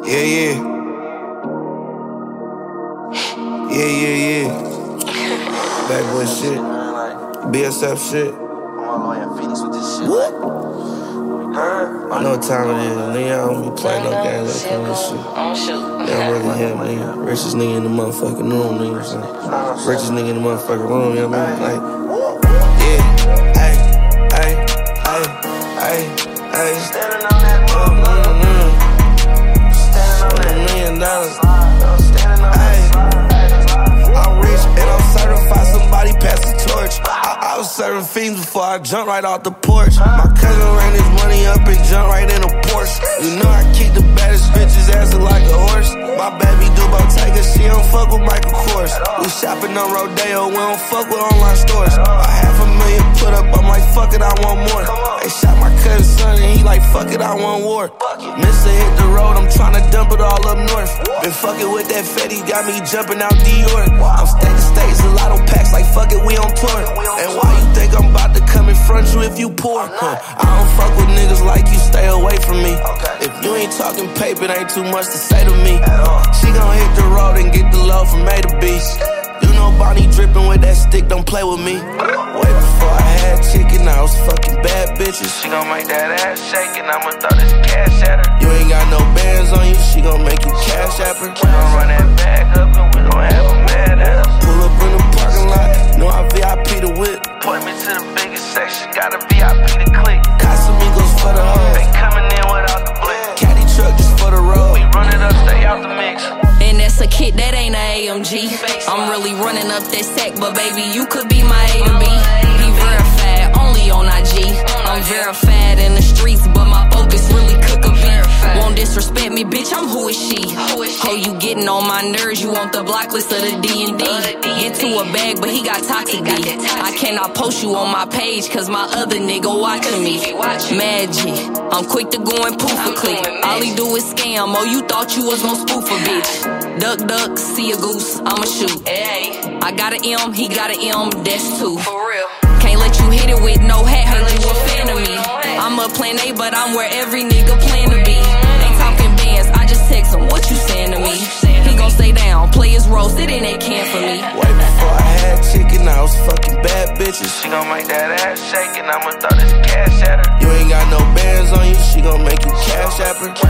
Yeah. Bad boy shit. BSF shit. What? I know what time it is. Nigga, I don't be playing no games like this shit. Yeah, I'm really him, nigga. Richest nigga in the motherfucking room, nigga. Richest nigga in the motherfucking room, you know what I mean? Like, yeah. Ayy. Standing on that $1 million. I'm rich and I'm certified, somebody pass the torch. I was serving fiends before I jumped right off the porch. My cousin ran his money up and jumped right in a Porsche. You know I keep the baddest bitches assing like a horse. My baby do Bottega, she don't fuck with Michael Kors. We shopping on Rodeo, we don't fuck with online stores. $500,000 put up, I'm like, fuck it, I want more. They shot my cousin's son and he like, fuck it, I want war. Mister hit the road, I'm tryna dump it all up north. Been fucking with that Fetty, got me jumping out Dior. I'm state to state, a lot of packs, like fuck it, we on tour. And why you think I'm about to come in front you if you poor? I don't fuck with niggas like you, stay away from me. If you ain't talking paper, it ain't too much to say to me. She gon' hit the road and get the love from A to B. You know Bonnie drippin' with that stick, don't play with me. Way before I had chicken, I was fucking bad bitches. She gon' make that ass shake and I'ma throw this cash at her. You ain't got no bands on you, she gon' make you cash app her. We gon' run that bag up and we gon' have a mad ass. Pull up in the parking lot, know I VIP the whip. Point me to the biggest section, got a VIP to click. Casamigos for the hoes, they coming in without the blick. Caddy truck just for the road. We run it up, stay out the mix. And that's a kit, that ain't a AMG. I'm really running up that sack, but baby, you could be my A to B. He verified, only on IG. I'm verified in the streets, but my focus really cook a beat. Won't disrespect me, bitch, I'm who is she? Oh, you getting on my nerves, you want the block list of the D&D. Get to a bag, but he got toxic D. I cannot post you on my page, cause my other nigga watching me. Magic, I'm quick to go and poof a click. All he do is scam, oh, you thought you was gon' spoof a bitch. Duck, see a goose, I'ma shoot. I got an M, he got an M, that's two. For real. Can't let you hit it with no hat, heard you a fan of me. I'm a plan A, but I'm where every nigga plan to be. Ain't talking bands, I just text him, what you saying to me? He gon' stay down, play his role, sit in that can for me. Way before I had chicken, I was fucking bad bitches. She gon' make that ass shake and I'ma throw this cash at her. You ain't got no bands on you, she gon' make you cash app her.